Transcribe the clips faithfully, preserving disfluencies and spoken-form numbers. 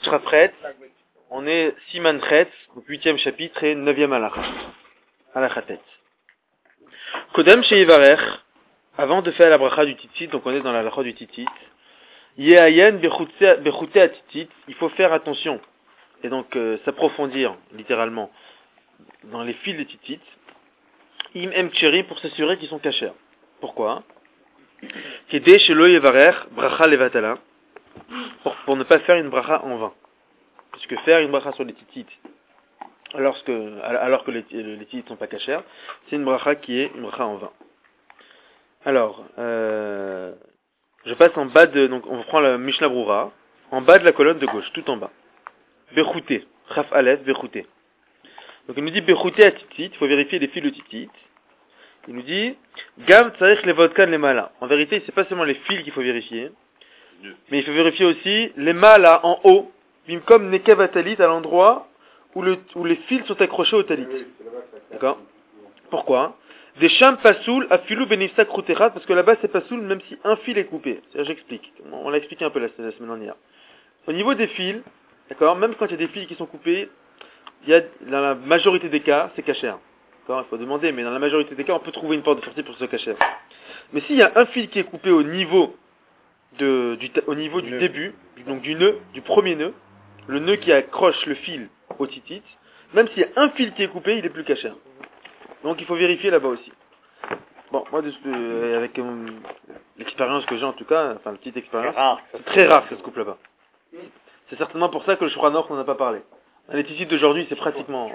Shrafret, on est Siman Chet, huitième chapitre et neuvième halakha. Halakhatet. Kodem chez Yivarech, avant de faire la bracha du titit, donc on est dans la halakha du titit, Yehayen bechute atitit, il faut faire attention, et donc euh, s'approfondir, littéralement, dans les fils de titit, im em tcheri, pour s'assurer qu'ils sont cachers. Pourquoi? Kedé chez lo Yivarech, bracha levatala, pour, pour ne pas faire une bracha en vain. Parce que faire une bracha sur les titites, alors que, alors que les, les titites ne sont pas cachères, c'est une bracha qui est une bracha en vain. Alors, euh, je passe en bas de, donc on prend la Mishnah Brura, en bas de la colonne de gauche, tout en bas. Bechouté, Chaf Aleph, Bechouté. Donc il nous dit Bechouté à titit, il faut vérifier les fils de titit. Il nous dit Gam tsarich le vodkan le mala. En vérité, c'est pas seulement les fils qu'il faut vérifier, mais il faut vérifier aussi les mala en haut. Comme Nekev talit, à l'endroit où, le, où les fils sont accrochés au talit. D'accord? Pourquoi? Des cham pasoul à filou benifsak routerat, parce que là-bas c'est pasoul même si un fil est coupé. C'est-à-dire, j'explique. On l'a expliqué un peu la, la semaine dernière. Au niveau des fils, d'accord, même quand il y a des fils qui sont coupés, il y a, dans la majorité des cas, c'est cachère. D'accord? Il faut demander, mais dans la majorité des cas, on peut trouver une porte de sortie pour ce cachère. Mais s'il y a un fil qui est coupé au niveau, de, du, au niveau du début, donc du nœud, du premier nœud, le nœud qui accroche le fil au titit, même s'il y a un fil qui est coupé, il est plus cachère. Donc il faut vérifier là-bas aussi. Bon, moi, de, euh, avec euh, l'expérience que j'ai en tout cas, enfin la petite expérience, c'est très rare que ça se coupe là-bas. C'est certainement pour ça que le Shulchan Aruch n'en a pas parlé. Les titites d'aujourd'hui, c'est pratiquement...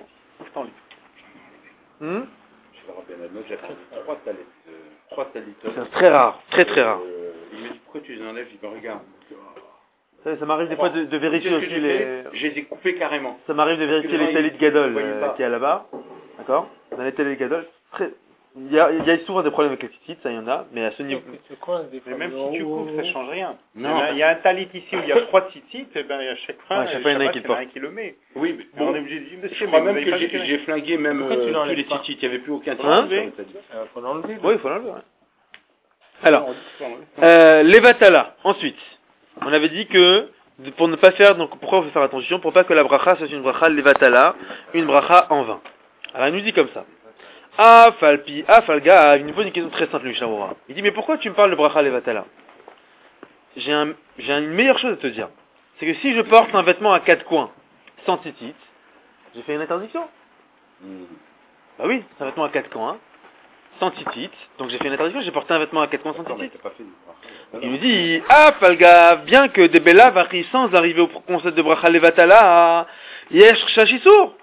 Hmm? C'est très rare, très très rare. Il me dit pourquoi tu les enlèves, je dis ben regarde. Ça, ça m'arrive des fois de, de vérifier aussi les... Je les ai coupés carrément. Ça m'arrive de vérifier les talit gadol euh, qu'il y a là-bas. D'accord? Dans les talit gadol, très... il, y a, il y a souvent des problèmes avec les titites, ça il y en a, mais à ce niveau... Mais même si tu coupes, ça change rien. Non. Il y a un talit ici où il y a trois titites, et ben à chaque fois, ouais, chaque fois il y en a un qui le porte. qui le met. Oui, mais bon, on est obligé de dire, monsieur, je crois même que j'ai, j'ai flingué même euh, tous les titites, il n'y avait plus aucun hein? talit. Il faut l'enlever. Oui, il faut l'enlever, ouais. Alors, euh, Levatala, ensuite, on avait dit que, pour ne pas faire, donc pourquoi il faut faire attention? Pour pas que la bracha soit une bracha Levatala, une bracha en vain. Alors il nous dit comme ça. Afalpi, Afalga, il nous pose une question très simple, Mishnah Brura. Il dit, mais pourquoi tu me parles de bracha Levatala? J'ai un, j'ai une meilleure chose à te dire. C'est que si je porte un vêtement à quatre coins, sans titit, j'ai fait une interdiction. Mm. Bah oui, c'est un vêtement à quatre coins, sans titit, donc j'ai fait une interdiction, j'ai porté un vêtement à quatre coins sans titit. Il nous dit, ah, Falga, bien que des Bella varient sans arriver au concept de bracha levatala, yesh shashisur.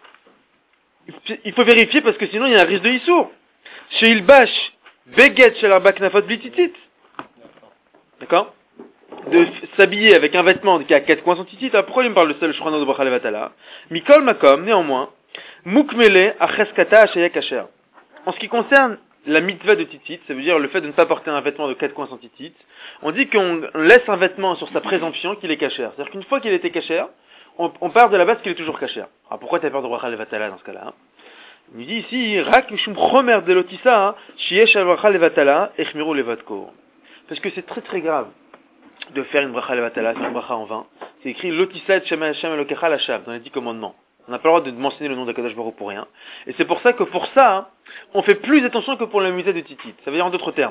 Il faut vérifier parce que sinon il y a un risque de issour. Chez Ilbash, beget chez l'arba knafot blititit. D'accord? De s'habiller avec un vêtement qui a quatre coins sans titit. Alors pourquoi il me parle de ça, le shurano de bracha levatala? Mikol makom, néanmoins, mukmele acheskata ashaya kasher. En ce qui concerne la mitzvah de titit, ça veut dire le fait de ne pas porter un vêtement de quatre coins sans titit, on dit qu'on laisse un vêtement sur sa présomption qu'il est cachère. C'est-à-dire qu'une fois qu'il était cachère, on, on part de la base qu'il est toujours cachère. Alors pourquoi tu as peur de bracha levatala dans ce cas-là? Il nous dit ici, rak mishum chomer de lotissa, shiesh al bracha levatala, echmiru levatko. Parce que c'est très très grave de faire une bracha levatala, c'est une bracha en vain. C'est écrit lotissa et shema hashem elokecha lashav dans les dix commandements. On n'a pas le droit de mentionner le nom d'Akadosh Baruch pour rien. Et c'est pour ça que pour ça, hein, on fait plus attention que pour la musée de titit. Ça veut dire en d'autres termes.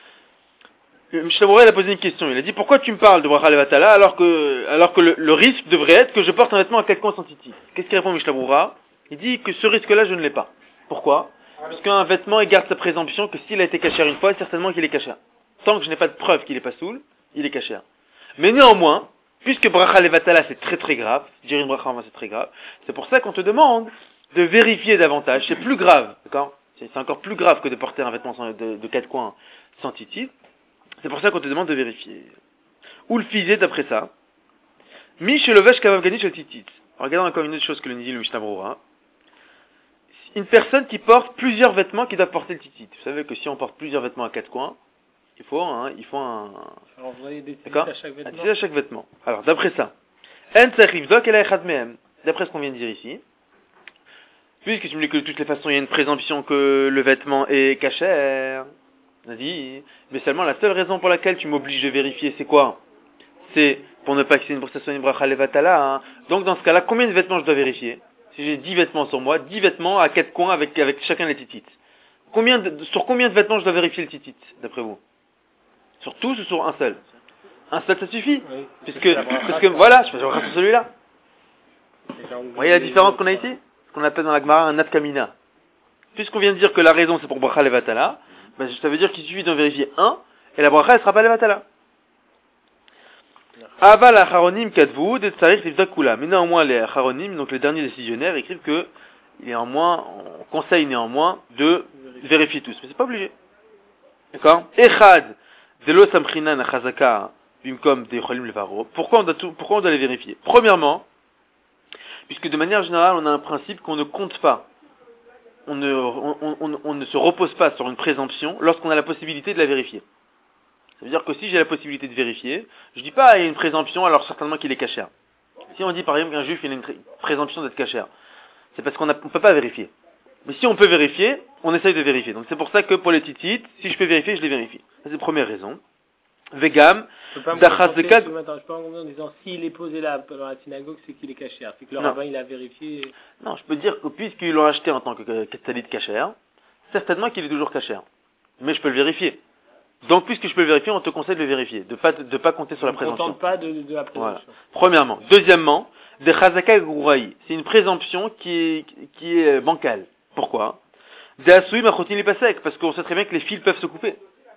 Mishnah Brura a posé une question. Il a dit, pourquoi tu me parles de bracha levatala alors que, alors que le, le risque devrait être que je porte un vêtement à quatre coins sans titit? Qu'est-ce qu'il répond Mishnah Brura? Il dit que ce risque-là, je ne l'ai pas. Pourquoi? Parce qu'un vêtement, il garde sa présomption que s'il a été caché une fois, certainement qu'il est caché. Tant que je n'ai pas de preuve qu'il est pas soul, il est caché. Mais néanmoins, puisque bracha levatala c'est très très grave, dire une bracha en vain c'est très grave, c'est pour ça qu'on te demande de vérifier davantage. C'est plus grave, d'accord? C'est, c'est encore plus grave que de porter un vêtement sans, de, de quatre coins sans titit. C'est pour ça qu'on te demande de vérifier. Ou le fisé d'après ça. Mi shelovesh kavav gani shel titit. Regardons encore une autre chose que le dit le Mishnah Brura. Une personne qui porte plusieurs vêtements qui doit porter le titit. Vous savez que si on porte plusieurs vêtements à quatre coins, il faut un, il faut un, d'accord, à chaque vêtement. à chaque vêtement. Alors, d'après ça, d'après ce qu'on vient de dire ici, puisque tu me dis que de toutes les façons, il y a une présomption que le vêtement est cachère, on a dit, mais seulement la seule raison pour laquelle tu m'obliges de vérifier, c'est quoi? C'est pour ne pas que c'est une soit une bracha levatala. Hein. Donc dans ce cas-là, combien de vêtements je dois vérifier? Si j'ai dix vêtements sur moi, dix vêtements à quatre coins avec, avec chacun les titites. Combien de, sur combien de vêtements je dois vérifier le titit, d'après vous? Sur tous ou sur un seul? Un seul, ça suffit. Oui. Puisque, parce que voilà, je fais la sur celui-là. Vous voyez la différence qu'on a ici? Ce qu'on appelle dans la Gemara un nafkamina. Puisqu'on vient de dire que la raison c'est pour bracha levatala, ben, ça veut dire qu'il suffit d'en vérifier un, et la bracha elle sera pas levatala. Aval acharonim kadvu de tsarich livdakula. Mais néanmoins les acharonim, donc les derniers décisionnaires, écrivent que néanmoins, on conseille néanmoins de vérifier tous, mais c'est pas obligé. D'accord? Echad de lo samchina na chazaka bimkom de cholim levaro. Pourquoi on doit tout, pourquoi on doit les vérifier? Premièrement, puisque de manière générale, on a un principe qu'on ne compte pas. On ne, on, on, on ne se repose pas sur une présomption lorsqu'on a la possibilité de la vérifier. Ça veut dire que si j'ai la possibilité de vérifier, je dis pas il y a une présomption alors certainement qu'il est cachère. Si on dit par exemple qu'un juif il a une présomption d'être cachère, c'est parce qu'on ne peut pas vérifier. Mais si on peut vérifier, on essaye de vérifier. Donc c'est pour ça que pour les titites, si je peux vérifier, je les vérifie. Ça, c'est la première raison. Vegam, Dachas de Kag. Je peux pas me en disant s'il est posé là dans la synagogue, c'est qu'il est cachère. C'est que le rabbin il a vérifié. Non, je peux dire que puisqu'ils l'ont acheté en tant que talit cachère, certainement qu'il est toujours cachère. Mais je peux le vérifier. Donc puisque je peux le vérifier, on te conseille de le vérifier, de pas de pas compter sur la présomption. On ne contente pas de, de la présomption. Voilà. Premièrement, deuxièmement, de chazaka gouraï, c'est une présomption qui est qui est bancale. Pourquoi? De asui machotin li pasek, parce qu'on sait très bien que les fils peuvent se couper.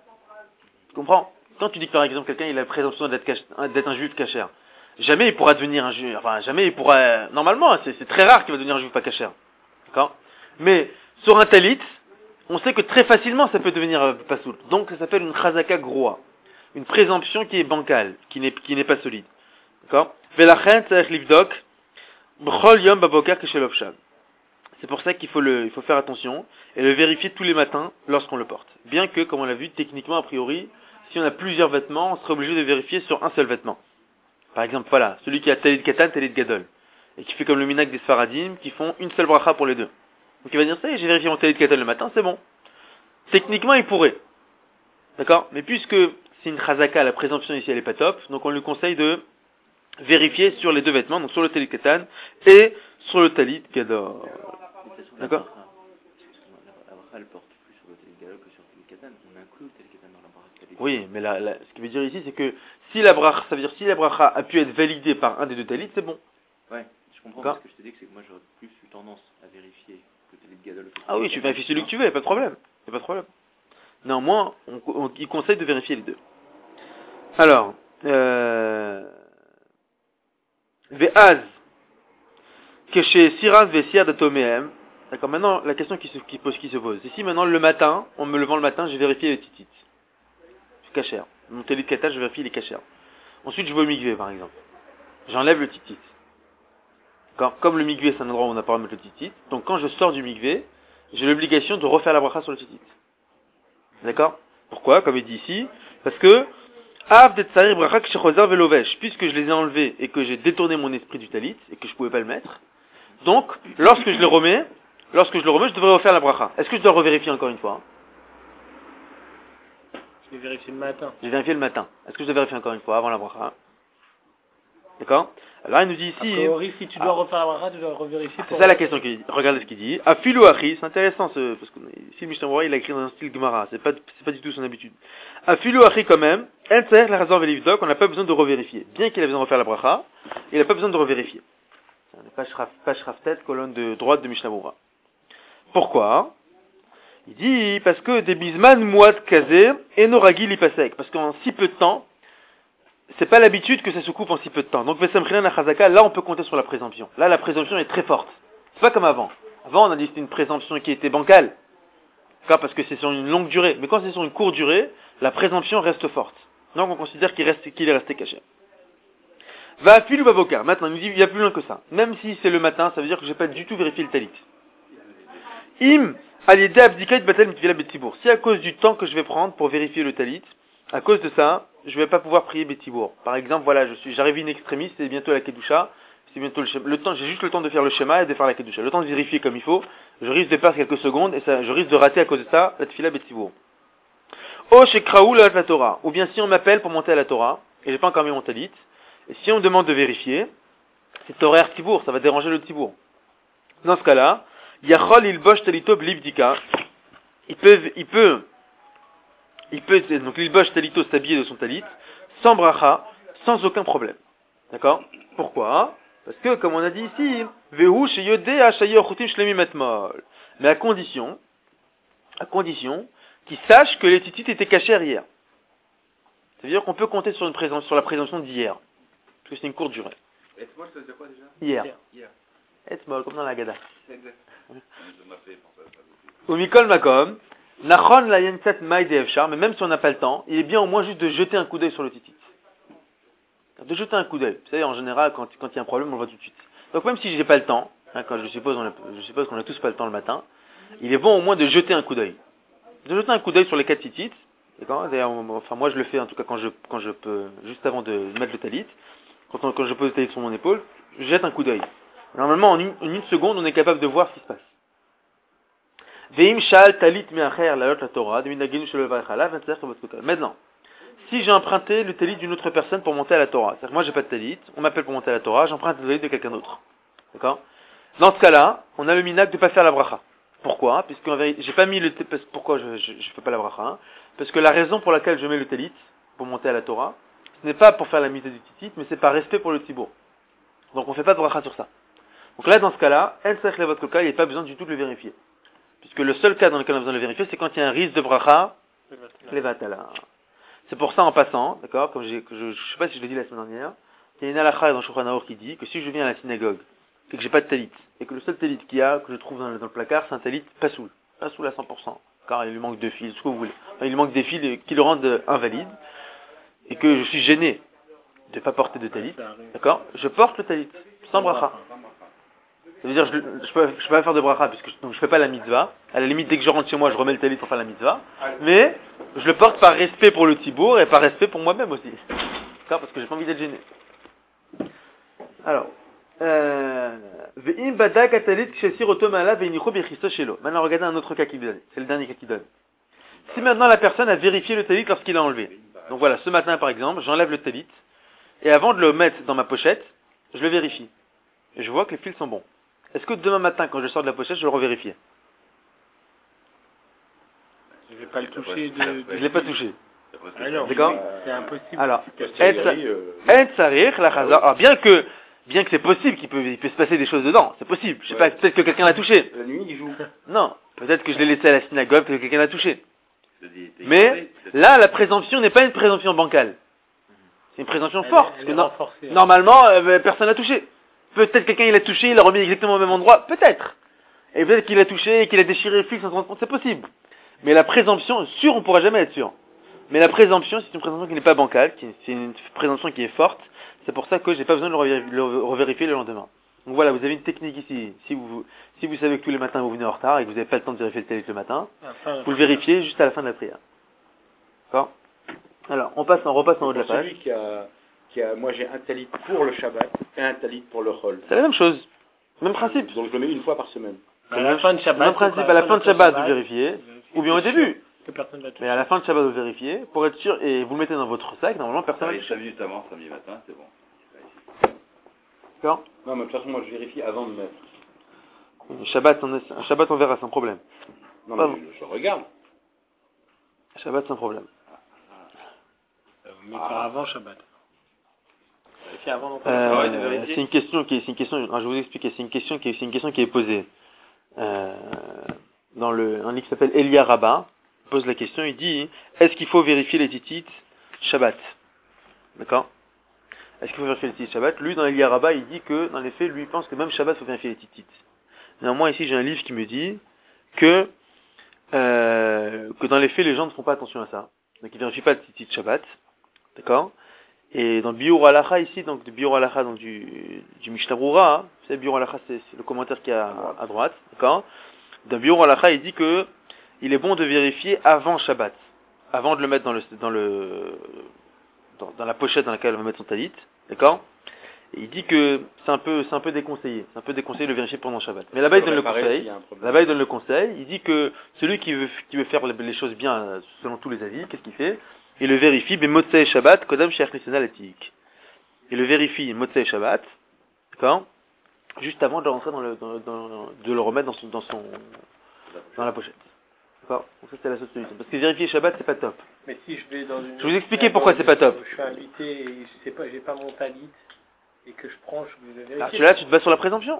Tu comprends? Quand tu dis que par exemple quelqu'un il a la présomption d'être cache, d'être un juif cachère, jamais il pourra devenir un juif. Enfin, jamais il pourra. Normalement, c'est, c'est très rare qu'il va devenir un juif pas cachère. D'accord? Mais sur un talit, on sait que très facilement ça peut devenir euh, pasoul. Donc ça s'appelle une chazaka groa, une présomption qui est bancale, qui n'est qui n'est pas solide. D'accord? Velachen tzarich livdok b'chol yom baboker keshelov shav. C'est pour ça qu'il faut le il faut faire attention et le vérifier tous les matins lorsqu'on le porte. Bien que, comme on l'a vu, techniquement a priori, si on a plusieurs vêtements, on serait obligé de vérifier sur un seul vêtement. Par exemple, voilà, celui qui a talit katan, talit gadol, et qui fait comme le minag des sfaradim, qui font une seule bracha pour les deux. Donc il va dire ça, j'ai vérifié mon talit katan le matin, c'est bon. Techniquement, il pourrait. D'accord? Mais puisque c'est une chazaka, la présomption ici elle est pas top, donc on lui conseille de vérifier sur les deux vêtements, donc sur le talit katan et sur le talit gadol. D'accord? Oui, mais la, la, ce qui veut dire ici, c'est que si la bracha, ça veut dire si la bracha a pu être validée par un des deux talits, c'est bon. Ouais, je comprends. Parce que je te dis que c'est que moi j'aurais plus eu tendance à vérifier que le talit gadol. Ah oui, tu vérifies celui que tu veux, y a pas de problème, y a pas de problème. Néanmoins, on, on, il conseille de vérifier les deux. Alors, euh, ve'az que chez Siras ve'siar d'atomehem. D'accord. Maintenant, la question qui se, qui pose, qui se pose. Ici, maintenant, le matin, en me levant le matin, j'ai vérifié les titites. Cachère. Mon talit katan, je vérifie les cachères. Ensuite, je vais au migvé, par exemple. J'enlève le titit. D'accord. Comme le migvé, c'est un endroit où on n'a pas à mettre le titit. Donc, quand je sors du migvé, j'ai l'obligation de refaire la bracha sur le titit. D'accord? Pourquoi? Comme il dit ici. Parce que, av det tsarir bracha kshechozer velovesh. Puisque je les ai enlevés et que j'ai détourné mon esprit du talit et que je pouvais pas le mettre. Donc, lorsque je le remets, lorsque je le remets, je devrais refaire la bracha. Est-ce que je dois revérifier encore une fois? Je vais vérifier le matin. J'ai vérifié le matin. Est-ce que je dois vérifier encore une fois avant la bracha? D'accord? Alors il nous dit ici. A priori, si tu dois ah, refaire la bracha, tu dois revérifier. C'est ça la question qu'il dit. Regardez ce qu'il dit. Afilu achi, c'est intéressant ce, parce que ici le Mishnah Berurah il a écrit dans un style Gemara. C'est pas, c'est pas du tout son habitude. Afilu achi quand même. En tzarich la razor velivdok, on n'a pas besoin de revérifier. Bien qu'il a besoin de refaire la bracha, il n'a pas besoin de revérifier. Page Raftet, colonne de droite de Mishnah Berurah. Pourquoi? Il dit, parce que des bisman mouad kazé et noragi lipasek. Parce qu'en si peu de temps, c'est pas l'habitude que ça se coupe en si peu de temps. Donc, vesamchina na chazaka, là, on peut compter sur la présomption. Là, la présomption est très forte. C'est pas comme avant. Avant, on a dit que c'était une présomption qui était bancale. Parce que c'est sur une longue durée. Mais quand c'est sur une courte durée, la présomption reste forte. Donc, on considère qu'il reste, qu'il est resté caché. Va fil ou bavoka. Maintenant, il nous dit, il y a plus loin que ça. Même si c'est le matin, ça veut dire que j'ai pas du tout vérifié le talit. Im, si à cause du temps que je vais prendre pour vérifier le talit, à cause de ça, je vais pas pouvoir prier Betibour. Par exemple, voilà, je suis, j'arrive in extremis, c'est bientôt la kedusha, c'est bientôt le schéma. Le temps, j'ai juste le temps de faire le schéma et de faire la kedusha. Le temps de vérifier comme il faut. Je risque de perdre quelques secondes et ça, je risque de rater à cause de ça la tefila Betibour. Oh, chez Kraoul la Torah. Ou bien si on m'appelle pour monter à la Torah et j'ai pas encore mis mon talit Et si on demande de vérifier, c'est horaire tibour, ça va déranger le tibour. Dans ce cas-là, Yachol ilbosh talito blibdika. Il peut, il peut, il peut, donc l'ilbosh talito s'habiller de son talit, sans bracha, sans aucun problème. D'accord? Pourquoi? Parce que, comme on a dit ici, vehu sheyodeh hashayo chutim shlemi metmol. Mais à condition, à condition, qu'il sache que les titites étaient cachées hier. C'est-à-dire qu'on peut compter sur une présence, sur la présomption d'hier. Parce que c'est une courte durée. Etmol, ça veut dire quoi déjà? Hier. Hier. Etmol, comme dans la Gada. C'est exact. Je m'a fait penser à ça. Au Mikol Makom, Nachon la yenset maï de Efchar, mais même si on n'a pas le temps, il est bien au moins juste de jeter un coup d'œil sur le titit. De jeter un coup d'œil. Vous savez, en général, quand, quand il y a un problème, on le voit tout de suite. Donc même si j'ai pas le temps, hein, quand je suppose, on a, je suppose qu'on a tous pas le temps le matin, il est bon au moins de jeter un coup d'œil. De jeter un coup d'œil sur les quatre titites. D'accord? D'ailleurs, enfin, moi je le fais en tout cas quand je, quand je peux, juste avant de mettre le talit, quand, on, quand je pose le talit sur mon épaule, je jette un coup d'œil. Normalement, en une, en une seconde, on est capable de voir ce qui se passe. Veim shal talit me'acher la la Torah, de minagenu shel vaychala, vingt-sept Maintenant, si j'ai emprunté le talit d'une autre personne pour monter à la Torah, c'est-à-dire que moi j'ai pas de talit, on m'appelle pour monter à la Torah, j'emprunte le talit de quelqu'un d'autre. D'accord? Dans ce cas-là, on a le minag de pas faire la bracha. Pourquoi? Puisque en vérité, j'ai pas mis le talit, pourquoi je, je, je fais pas la bracha, hein? Parce que la raison pour laquelle je mets le talit, pour monter à la Torah, ce n'est pas pour faire la mise du titit, mais c'est par respect pour le tibour. Donc on fait pas de bracha sur ça. Donc là, dans ce cas-là, el sech levat kolka, il n'y a pas besoin du tout de le vérifier. Puisque le seul cas dans lequel on a besoin de le vérifier, c'est quand il y a un risque de bracha, levatala. C'est pour ça, en passant, d'accord, comme j'ai, je, je sais pas si je l'ai dit la semaine dernière, il y a une halakha dans Shulchan Aruch qui dit que si je viens à la synagogue, et que j'ai pas de talit, et que le seul talit qu'il y a, que je trouve dans le, dans le placard, c'est un talit pasoul. Pasoul à cent pour cent. Car il lui manque deux fils, ce que vous voulez. Enfin, il lui manque des fils qui le rendent invalide, et que je suis gêné de ne pas porter de talit, d'accord, je porte le talit, sans bracha. Ça veut dire, je ne peux, peux pas faire de bracha, puisque je ne fais pas la mitzvah. À la limite, dès que je rentre chez moi, je remets le talit pour faire la mitzvah. Mais, je le porte par respect pour le tibour et par respect pour moi-même aussi. D'accord? Parce que j'ai pas envie d'être gêné. Alors, euh, maintenant, regardez un autre cas qui donne. C'est le dernier cas qui donne. Si maintenant la personne a vérifié le talit lorsqu'il l'a enlevé. Donc voilà, ce matin par exemple, j'enlève le talit, et avant de le mettre dans ma pochette, je le vérifie. Et je vois que les fils sont bons. Est-ce que demain matin, quand je sors de la pochette, je vais le revérifier? Je vais pas le toucher de... Je l'ai pas touché. Ah non, d'accord? C'est impossible. Alors, alors bien que, bien que c'est possible qu'il peut, il peut se passer des choses dedans, c'est possible. Je sais pas, peut-être que quelqu'un l'a touché. La nuit, il joue. Non, peut-être que je l'ai laissé à la synagogue, peut-être que quelqu'un l'a touché. Mais, là, la présomption n'est pas une présomption bancale. C'est une présomption forte. Elle, parce elle que renforcée, no- normalement, euh, personne l'a touché. Peut-être quelqu'un il l'a touché, il l'a remis exactement au même endroit, peut-être. Et peut-être qu'il l'a touché et qu'il a déchiré le fil sans se rendre compte, c'est possible. Mais la présomption, sûr, on pourra jamais être sûr. Mais la présomption, c'est une présomption qui n'est pas bancale, qui, c'est une présomption qui est forte. C'est pour ça que j'ai pas besoin de le, revér- le revérifier le lendemain. Donc voilà, vous avez une technique ici. Si vous, si vous savez que tous les matins vous venez en retard et que vous n'avez pas le temps de vérifier le talit le matin, Enfin, vous le vérifiez juste à la fin de la prière. D'accord? Alors, on passe, on repasse en haut de la Pour page. celui qui a, qui a, moi j'ai un talit pour le Shabbat et un talit pour le Chol. C'est la même chose. Même principe. Donc je le mets une fois par semaine. à la fin de Shabbat. Même principe, à la fin de Shabbat, vous vérifiez. Ou bien au début. Que personne va toucher. Mais à la fin de Shabbat, vous vérifiez. Pour être sûr, et vous le mettez dans votre sac, normalement, personne ne va Ça toucher. minutes avant, samedi matin, c'est bon. D'accord? Non, mais de toute façon, moi je vérifie avant de mettre. Shabbat, on, est- Shabbat, on verra sans problème. Non, Pas mais je, je regarde. Shabbat sans problème. Mais pas avant Shabbat. Vérifier avant l'entrée. Euh, ouais, de vérifier. c'est une question qui est, c'est une question, alors, je vais vous expliquer, c'est une question qui est, c'est une question qui est posée, euh, dans le, un livre qui s'appelle Elia Rabbah, il pose la question, il dit, est-ce qu'il faut vérifier les titites Shabbat? D'accord? Est-ce qu'il faut vérifier les titites Shabbat? Lui, dans Elia Rabbah, il dit que, dans les faits, lui, il pense que même Shabbat, il faut vérifier les titites. Néanmoins, ici, j'ai un livre qui me dit que, euh, que dans les faits, les gens ne font pas attention à ça. Donc, ils vérifient pas le titit Shabbat. D'accord? Et dans le Biur Halacha ici, donc du Biur Halacha, donc du, du Mishnah Brura, hein, vous savez, Biur Halacha, c'est, c'est le commentaire qui est à, à droite, d'accord? Dans Biur Halacha, il dit que il est bon de vérifier avant Shabbat, avant de le mettre dans le, dans le, dans, dans la pochette dans laquelle on va mettre son talit, d'accord? Et il dit que c'est un peu, c'est un peu déconseillé, c'est un peu déconseillé de le vérifier pendant Shabbat. Mais là-bas, il donne le conseil, là-bas, il donne le conseil, il dit que celui qui veut, qui veut faire les choses bien, selon tous les avis, qu'est-ce qu'il fait? Il le vérifie, Bemotsei Shabbat, Kodam Sheach Nisena Latik. il le vérifie Motzei Shabbat, d'accord, juste avant de rentrer dans le, dans, dans, de le remettre dans son, dans son, dans la pochette. D'accord. Donc ça c'est la seule solution. Parce que vérifier Shabbat c'est pas top. Mais si je vais dans une... Je vais vous expliquer pourquoi c'est pas top. Je suis invité et je sais pas, j'ai pas mon talit et que je prends, je vais vérifier. Ah, tu, là tu te bases sur la présomption.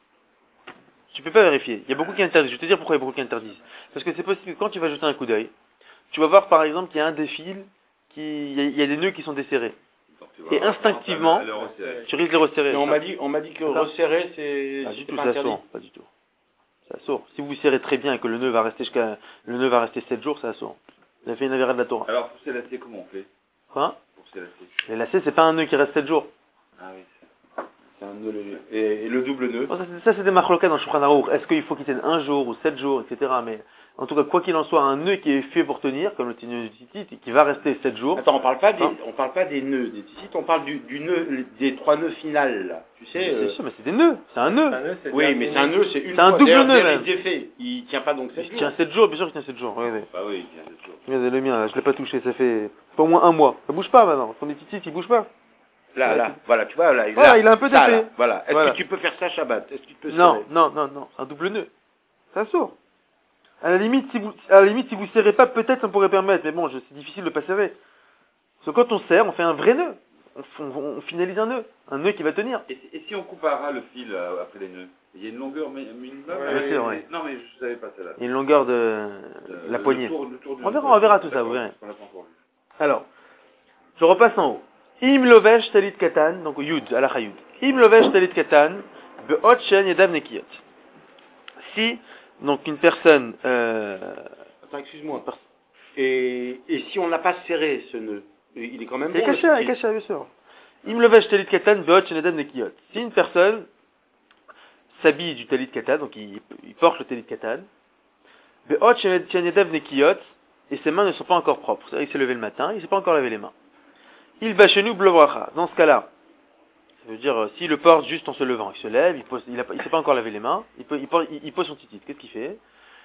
Tu peux pas vérifier. Il y a beaucoup qui interdisent. Je vais te dire pourquoi il y a beaucoup qui interdisent. Parce que c'est possible que quand tu vas jeter un coup d'œil, tu vas voir par exemple qu'il y a un des fils, qui, il y a, il y a des nœuds qui sont desserrés. Et instinctivement, tu risques de les resserrer. Mais on m'a dit, on m'a dit que resserrer c'est. Pas du tout, ça sourd, pas du tout. Ça sourd. Si vous serrez très bien et que le nœud va rester jusqu'à, le nœud va rester sept jours, ça sourd. Vous avez fait une avéra de la Torah. Alors pour s'élasser, comment on fait? Quoi? Pour s'élasser. Les lacets, c'est pas un nœud qui reste sept jours. Ah oui. C'est un nœud, le- et, et le double nœud. Bon, ça, c'est, ça, c'est des machlokas dans Shulchan Aruch. Est-ce qu'il faut qu'il tienne un jour ou sept jours, et cetera. Mais en tout cas, quoi qu'il en soit, un nœud qui est fait pour tenir, comme le nœud du titit, et qui va rester sept jours. Attends, on parle pas des, Hein on parle pas des nœuds, des ticites, on parle du, du nœud, des trois nœuds finales, là. Tu sais. C'est euh, sûr, mais c'est des nœuds. C'est un nœud. Un nœud, c'est Oui, bien mais fini. c'est un nœud, c'est une C'est un fois. double D'ailleurs, nœud, d'ailleurs, même. il est fait. Il tient pas donc sept Il jours. tient sept jours, bien sûr qu'il tient sept jours. Regardez. Bah oui, il y a des jours. Regardez le mien, là, je l'ai pas touché, ça fait pas au moins un mois. Ça bouge pas maintenant. Ton petit il bouge pas. Là, là, voilà, tu vois, là. Voilà, là, il a un peu ça, d'effet. là, Voilà. Est-ce Voilà. que tu peux faire ça Shabbat? Est-ce que tu peux Non, serrer non, non, non. C'est un double nœud. Ça sort. À la limite, si vous, à la limite, si vous serrez pas, peut-être ça pourrait permettre. Mais bon, je- c'est difficile de pas serrer. Parce que quand on serre, on fait un vrai nœud. On, f- on- on finalise un nœud. Un nœud qui va tenir. Et, si- et si on comparera le fil euh, après les nœuds, il y a une longueur mi- minimum? Ouais, bien sûr, ouais. Non mais je savais pas celle-là. Il y a une longueur de, Euh, la le poignée. tour- le tour du- On verra, on verra tout ça, vous D'accord, verrez. parce qu'on l'a pas encore vu. Alors, je repasse en haut. Im lovesh talit katan, donc yud, alacha yud. Im lovesh talit katan, be'ot shen yadav nekiyot. Si, donc une personne, euh, Attends, excuse-moi. Et, et si on n'a pas serré ce nœud, il est quand même il est bon. le caché, il est ticites. caché, bien sûr. Im lovesh talit katan, be'ot shen yadav nekiyot. Si une personne s'habille du talit katan, donc il, il porte le talit katan, be'ot shen yadav nekiyot, et ses mains ne sont pas encore propres. C'est-à-dire qu'il s'est levé le matin, il ne s'est pas encore lavé les mains. Il va chez nous blobracha. Dans ce cas-là, ça veut dire, euh, s'il le porte juste en se levant, il se lève, il pose, il, a, il s'est pas encore lavé les mains, il, peut, il, porte- il, il pose son titit. Qu'est-ce qu'il fait?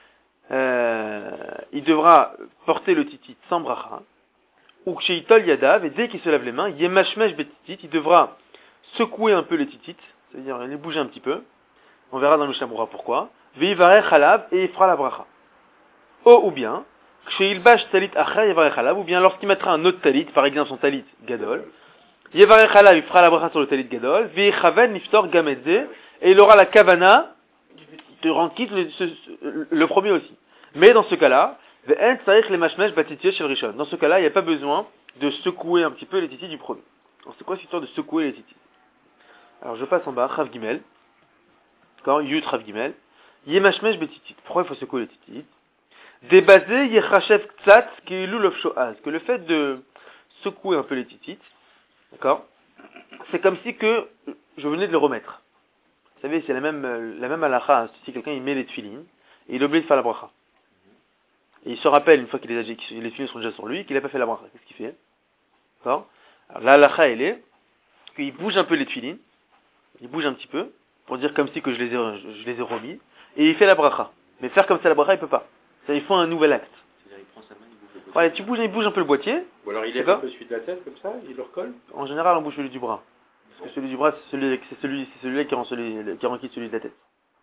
euh, Il devra porter le titit sans bracha. Ou ksheitol yadav, et dès qu'il se lave les mains, yemashmesh betitit, il devra secouer un peu les titites, c'est-à-dire les bouger un petit peu. On verra dans le Shabura pourquoi. Veivarech halav, et il fera la bracha. Oh, ou bien, ksheilbash talit achra yevarech halav, ou bien lorsqu'il mettra un autre talit, par exemple son talit gadol, yevarech halav, il fera la bracha sur le talit gadol, veichaven niftor gamedze, et il aura la kavana de rankit le, ce- ce- le premier aussi. Mais dans ce cas-là, ve'en tzarich le mashmesh batitiot shel rishon. Dans ce cas-là, il n'y a pas besoin de secouer un petit peu les titis du premier. Alors c'est quoi cette histoire de secouer les titis? Alors je passe en bas, Rav Gimel, d'accord, Yud Rav Gimel, yemashmesh betitit. Pourquoi il faut secouer les titis? Débasé yechashev tzat keilu lov shoaz. Que le fait de secouer un peu les titites, d'accord, c'est comme si que je venais de le remettre. Vous savez, c'est la même, euh, la même halakha, si quelqu'un il met les tefilines, et il est obligé de faire la bracha. Et il se rappelle, une fois qu'il les a, que les tefilines sont déjà sur lui, qu'il n'a pas fait la bracha. Qu'est-ce qu'il fait? D'accord? Alors la halakha, elle est, qu'il bouge un peu les tefilines, il bouge un petit peu, pour dire comme si que je les ai, je, je les ai remis, et il fait la bracha. Mais faire comme ça la bracha, il peut pas. Ça, il faut un nouvel acte. C'est-à-dire il prend sa main, il bouge le côté. Voilà, tu bouges, il bouge un peu le boîtier. Ou alors il lève D'accord. un peu celui de la tête comme ça, il le recolle. En général, on bouge celui du bras. Parce que celui du bras, c'est celui, c'est celui, c'est celui-là qui rend celui, qui rend quitte celui de la tête.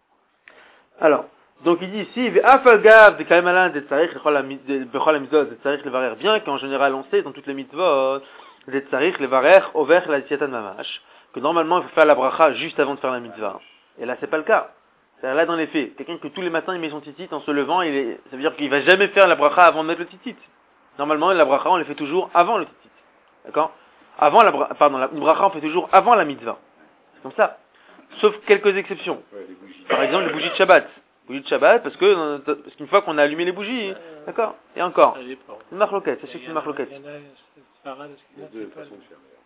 Alors, donc il dit ici, Afalgav de Kaimalan de Tsarich, Bechol Amizot, de Tsarich le Varer, bien qu'en général on sait dans toutes les mitzvot, de Tsarich le Varer, Over la Tiatan Mamash, que normalement il faut faire la bracha juste avant de faire la mitzvah. Et là, c'est pas le cas. C'est-à-dire là, dans les faits, quelqu'un que tous les matins il met son titit en se levant, il est, ça veut dire qu'il va jamais faire la bracha avant de mettre le titit. Normalement, la bracha, on le fait toujours avant le titit. D'accord? Avant la bracha, pardon, la bracha, on fait toujours avant la mitzvah. C'est comme ça. Sauf quelques exceptions. Ouais, les bougies. Par exemple, les bougies de Shabbat. Bougies de Shabbat, parce que, euh, parce qu'une fois qu'on a allumé les bougies, d'accord? Et encore. Ah, j'ai pas. C'est une marloquette, sachez que c'est une marloquette. Il y en a, c'est Sfarad, Il y a c'est deux pas façons le- de faire. d'ailleurs.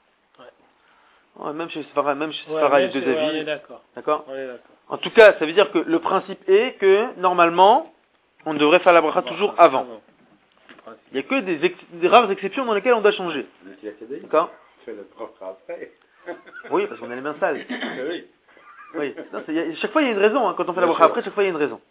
Ouais, même chez Sfarad, même chez Ouais, Sfarad, il y a mais deux c'est- ouais, On est avis. d'accord. D'accord? On est d'accord. En tout cas, ça veut dire que le principe est que, normalement, on devrait faire la bracha toujours avant. Il n'y a que des, ex- des rares exceptions dans lesquelles on doit changer. Mais il a fait des- D'accord? Tu fais la bracha après. Oui, parce qu'on a les mains sales. Ah oui. Oui. Non, c'est- il y a- chaque fois, il y a une raison. Hein. Quand on fait la bracha après, chaque fois, il y a une raison.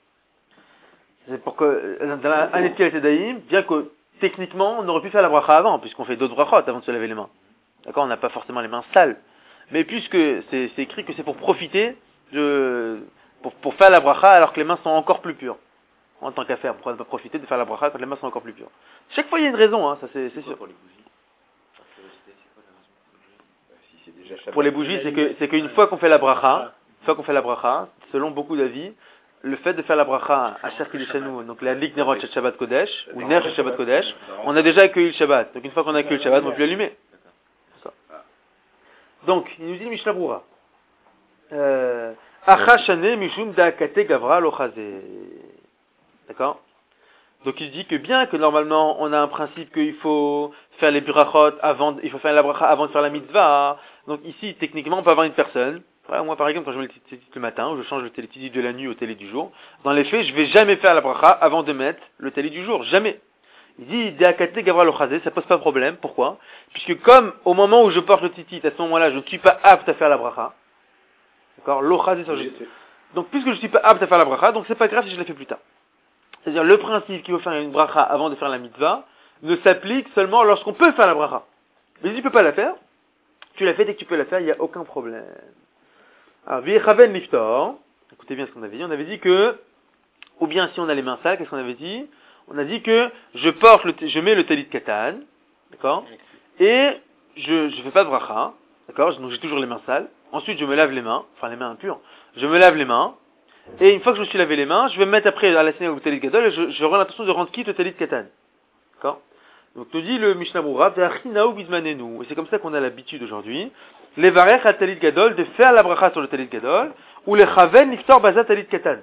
C'est pour que, euh, dans la- un Etiel Tedaïm, bien que, techniquement, on aurait pu faire la bracha avant, puisqu'on fait d'autres brachot avant de se laver les mains. D'accord, on n'a pas forcément les mains sales. Mais puisque c'est, c'est écrit que c'est pour profiter, de, pour, pour faire la bracha alors que les mains sont encore plus pures. En tant qu'à faire, pourquoi ne pas profiter de faire la bracha quand les mains sont encore plus pures. Chaque fois il y a une raison, hein, ça c'est, c'est sûr. Pour les bougies. Par curiosité, c'est quoi la raison pour les bougies? Si c'est déjà Shabbat. Pour les bougies, c'est que c'est qu'une fois qu'on fait la bracha, une fois qu'on fait la bracha, selon beaucoup d'avis, le fait de faire la bracha à Asher Kiddushanu, donc la lik nerot Shabbat Kodesh, ou ner Shabbat Kodesh, on a déjà accueilli le Shabbat. Donc une fois qu'on a accueilli le Shabbat, on ne peut plus allumer. Donc, il nous dit Mishnah Brura. Acha shane mishum da'akate gavra lo chazé. D'accord? Donc il dit que bien que normalement on a un principe qu'il faut faire les brachot avant, il faut faire la bracha avant de faire la mitzvah. Donc ici, techniquement, on peut avoir une personne. Voilà, moi par exemple, quand je mets le télétitre le matin, ou je change le télétitre de la nuit au télé du jour, dans les faits, je vais jamais faire la bracha avant de mettre le télé du jour. Jamais. Il dit, Deakate Gavra lo chazé, ça pose pas de problème. Pourquoi? Puisque comme au moment où je porte le titit, à ce moment-là, je ne suis pas apte à faire la bracha. D'accord? Lo chazé, ça, je... Donc puisque je ne suis pas apte à faire la bracha, donc c'est pas grave si je la fais plus tard. C'est-à-dire le principe qu'il faut faire une bracha avant de faire la mitzvah ne s'applique seulement lorsqu'on peut faire la bracha. Mais si tu peux pas la faire, tu la fais dès que tu peux la faire, il n'y a aucun problème. Alors, V'yechaven liftor, écoutez bien ce qu'on avait dit, on avait dit que, ou bien si on a les mains sales, qu'est-ce qu'on avait dit? On a dit que je porte le, je mets le talit katan, d'accord? Et je, je fais pas de bracha, d'accord? Donc j'ai toujours les mains sales. Ensuite, je me lave les mains, enfin les mains impures. Je me lave les mains. Et une fois que je me suis lavé les mains, je vais me mettre après à la synagogue au talit gadol et je, j'aurai l'intention de rendre quitte au talit katan. D'accord? Donc, nous dit le Mishnah Brura, et c'est comme ça qu'on a l'habitude aujourd'hui, les varech à talit gadol, de faire la bracha sur le talit gadol, ou les chaven niftor baza talit katan.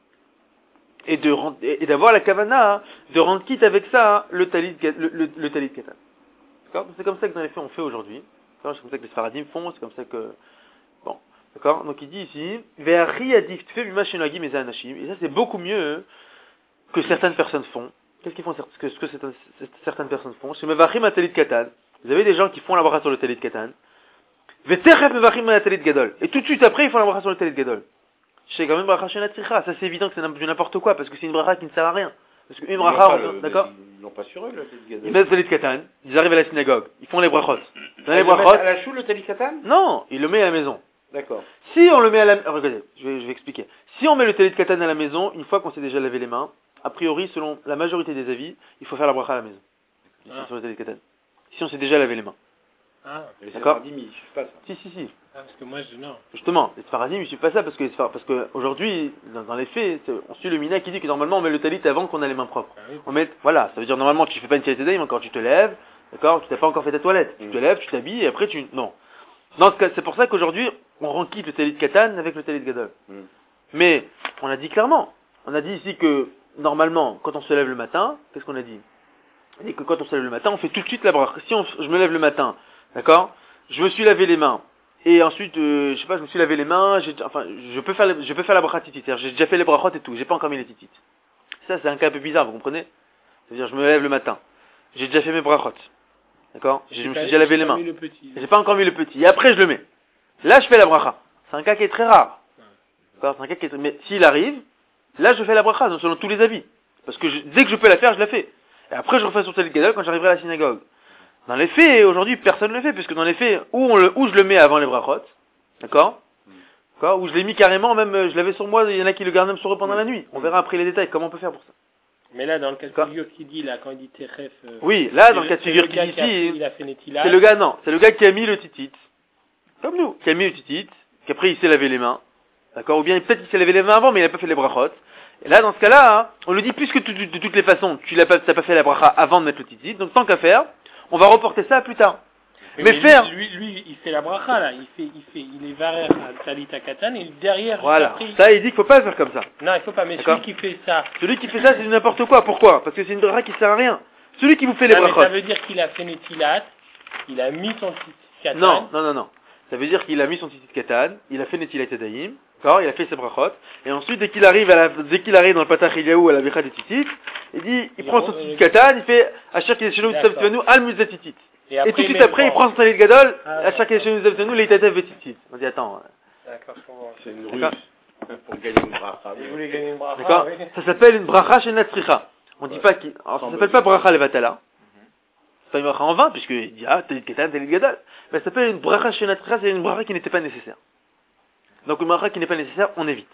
Et de et d'avoir la kavana, de rendre quitte avec ça, le talit, le, le, le talit katan. D'accord? C'est comme ça que dans les faits on fait aujourd'hui. C'est comme ça que les Sfaradim font, c'est comme ça que, bon. D'accord? Donc il dit ici, ve'achi adif tfe bima shenagim eza anashim, et ça c'est beaucoup mieux que certaines personnes font. Qu'est-ce qu'ils font, ce que, ce que certaines, certaines personnes font? C'est mevachim à talit katan. Vous avez des gens qui font la bracha sur le talit katan. Ve'techef mevachim à talit gadol. Et tout de suite après, ils font la bracha sur le talit gadol. C'est quand même bracha shenat tzricha. Ça c'est évident que c'est n'importe quoi, parce que c'est une bracha qui ne sert à rien. Parce qu'une bracha, on, d'accord? Ils n'ont pas sur eux, le talit gadol. Ils mettent le talit katan, ils arrivent à la synagogue, ils font les brachot. Dans les Ils le brachot. mettent à la chou, le talit katan? Non, ils le mettent à la maison. D'accord. Si on le met à la, regardez, je vais, je vais expliquer. Si on met le talit katan à la maison, une fois qu'on s'est déjà lavé les mains, a priori, selon la majorité des avis, il faut faire la bracha à la maison. Ah. Sur le talit katan. Si on s'est déjà lavé les mains. Ah, les d'accord? Sfaradim, ils suivent pas ça. Si, si, si. Ah, parce que moi, je, non. Justement, les Sfaradim, ils suivent pas ça parce que, parce que aujourd'hui, dans, dans les faits, on suit le mina qui dit que normalement on met le talit avant qu'on a les mains propres. Ah, oui. On met, voilà, ça veut dire normalement tu fais pas une tilat mais encore tu te lèves, d'accord? Tu t'as pas encore fait ta toilette. Mm. Tu te lèves, tu t'habilles et après tu, non. Dans ce cas, c'est pour ça qu'aujourd'hui, on rend quitte le talit katan avec le talit gadol. Mm. Mais, on a dit clairement, on a dit ici que, normalement, quand on se lève le matin, qu'est-ce qu'on a dit? On a dit que quand on se lève le matin, on fait tout de suite la bracha. Si on, je me lève le matin, d'accord? Je me suis lavé les mains. Et ensuite, euh, je sais pas, je me suis lavé les mains, j'ai, enfin, je peux faire, les, je peux faire la bracha titit. C'est-à-dire, j'ai déjà fait les brachot et tout, j'ai pas encore mis les titit. Ça, c'est un cas un peu bizarre, vous comprenez? C'est-à-dire, je me lève le matin. J'ai déjà fait mes brachot. D'accord? Je me suis déjà lavé les mains. J'ai pas encore mis le petit. Et après, je le mets. Là, je fais la bracha. C'est un cas qui est très rare. D'accord? C'est un cas qui est très... Mais s'il arrive, là, je fais la bracha, donc selon tous les avis. Parce que je, dès que je peux la faire, je la fais. Et après, je refais sur talit gadol quand j'arriverai à la synagogue. Dans les faits, aujourd'hui, personne ne le fait, puisque dans les faits, où, on le, où je le mets avant les brachot, d'accord? D'accord? Où je l'ai mis carrément, même, je l'avais sur moi, il y en a qui le gardent même sur eux pendant la nuit. On verra après les détails, comment on peut faire pour ça. Mais là, dans le cas de figure qui dit, là, quand il dit Teref, euh, oui, là, dans le cas de figure qui dit ici, c'est le gars, non, c'est le gars qui a mis le titit, comme nous, qui a mis le titit, qu'après il s'est lavé les mains, d'accord? Ou bien peut-être il s'est lavé les mains avant, mais il n'a pas fait les brachot. Et là, dans ce cas-là, hein, on lui dit, puisque tu, de toutes les façons, tu n'as pas, pas fait la bracha avant de mettre le titit, donc tant qu'à faire, on va reporter ça à plus tard. Mais, mais mais faire... Lui, lui, lui, il fait la bracha, là, il fait, il fait, il est varé à talit à katan, et derrière, voilà. Après, Ça, il dit qu'il faut pas le faire comme ça. non, il faut pas, mais d'accord? celui qui fait ça. Celui qui fait ça, c'est du n'importe quoi. Pourquoi? Parce que c'est une bracha qui sert à rien. Celui qui vous fait les non, brachot. Ça veut dire qu'il a fait Netilat, il a mis son titit katan. Non, non, non, non. Ça veut dire qu'il a mis son titit katan, il a fait Netilat Yadayim, d'accord? Il a fait ses brachot, et ensuite, dès qu'il arrive à la, dès qu'il arrive dans le Patach Eliyahu à la Becha des titit, il dit, il, il prend son titit katan, il fait, Asher Kedeshenu Tzavtenu Al Muzat titit. Et, et tout de suite après, il prend son talit gadol, ah, à chaque échelle nous obtenons les tatev vetitit. On dit, attends. D'accord, je comprends. C'est une ruse pour gagner une bracha. Vous voulez gagner une bracha? D'accord? Ça s'appelle une bracha shenat tzricha. On dit pas qu'il, alors ça s'appelle pas bracha levatala. Ça pas une bracha en vain, puisqu'il dit, ah, talit katan, talit gadol. Mais ça s'appelle une bracha shenatra, c'est une bracha qui n'était pas nécessaire. Donc une bracha qui n'est pas nécessaire, on évite.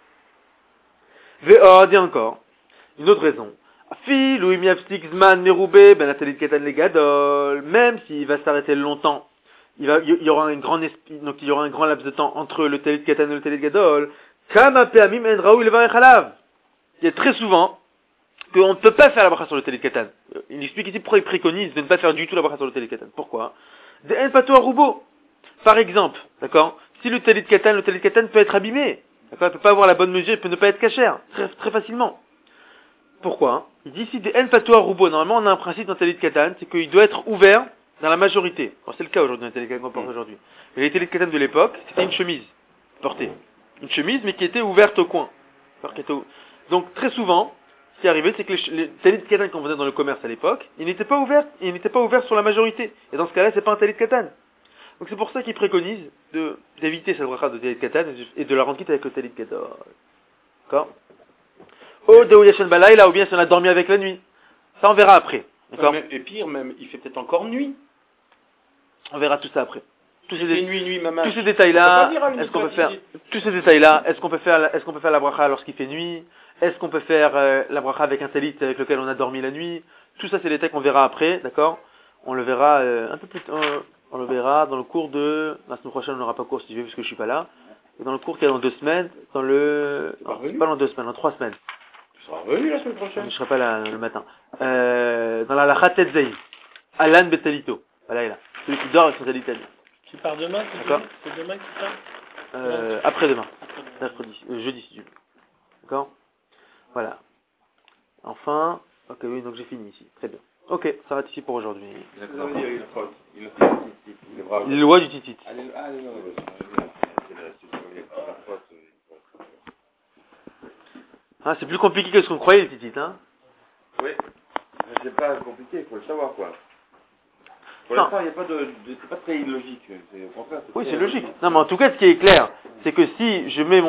Ve'or, dit encore, une autre raison. Fil ou imiapstik zman meroubé, ben la talit katan le gadol, même s'il va s'arrêter longtemps, il va, il y aura un grand esprit, donc il y aura un grand laps de temps entre le talit katan et le talit gadol, kama pe'amim en raoul levarech alav. Il y a très souvent qu'on ne peut pas faire la bracha sur le talit katan. Il explique ici pourquoi il préconise de ne pas faire du tout la bracha sur le talit katan. Pourquoi? De en pato arubo. Par exemple, d'accord? Si le talit katan, le talit katan peut être abîmé, d'accord? Il peut pas avoir la bonne mesure, il peut ne pas être cachère, très, très facilement. Pourquoi? Il dit ici de en pato arubo. Normalement, on a un principe dans le talit katan, c'est qu'il doit être ouvert dans la majorité. Bon, c'est le cas aujourd'hui dans le talit katan qu'on porte aujourd'hui. Mais les talit katan de l'époque, c'était une chemise portée. Une chemise, mais qui était ouverte au coin. Donc, très souvent, ce qui arrivait, c'est que les, les talit katan qu'on vendait dans le commerce à l'époque, ils n'étaient pas ouverts, ils n'étaient pas ouverts sur la majorité. Et dans ce cas-là, c'est pas un talit katan. Donc c'est pour ça qu'il préconise de, d'éviter cette bracha de talit katan et de la rendre quitte avec le talit katan. D'accord? Oh, de yashan balayla, ou bien si on a dormi avec la nuit. Ça, on verra après. D'accord? Ouais, et pire, même, il fait peut-être encore nuit. On verra tout ça après. Tous ces, dé... nuit, nuit, maman. tous ces détails-là, est-ce qu'on peut faire, tous ces détails-là, est-ce qu'on peut faire, est-ce qu'on peut faire la bracha lorsqu'il fait nuit? Est-ce qu'on peut faire euh, la bracha avec un talit avec lequel on a dormi la nuit? Tout ça, c'est des détails qu'on verra après, d'accord? On le verra euh, un peu plus, euh, on le verra dans le cours de, la semaine prochaine, on n'aura pas cours si tu veux, parce que je suis pas là. Et dans le cours qu'il y a dans deux semaines, dans le, non, pas dans deux semaines, dans trois semaines. Tu seras revenu la semaine prochaine. Je serai pas là le matin. Euh, dans la lacha tetzei, Alan betalito. Voilà, il est là. Celui qui dort avec son talit. Tu pars demain, c'est d'accord? C'est demain que tu pars? Euh, après-demain. Mercredi, euh, jeudi si tu veux. D'accord? Voilà. Enfin, ok, oui, donc j'ai fini ici. Très bien. Ok, ça va être ici pour aujourd'hui. Les lois du titit. Ah, c'est plus compliqué que ce qu'on croyait, le titit, hein? Oui. Mais c'est pas compliqué, il faut le savoir, quoi. Pour l'instant, il n'y a pas de, de c'est pas très illogique. C'est, au contraire, c'est oui, très c'est logique. Non, mais en tout cas, ce qui est clair, c'est que si je mets mon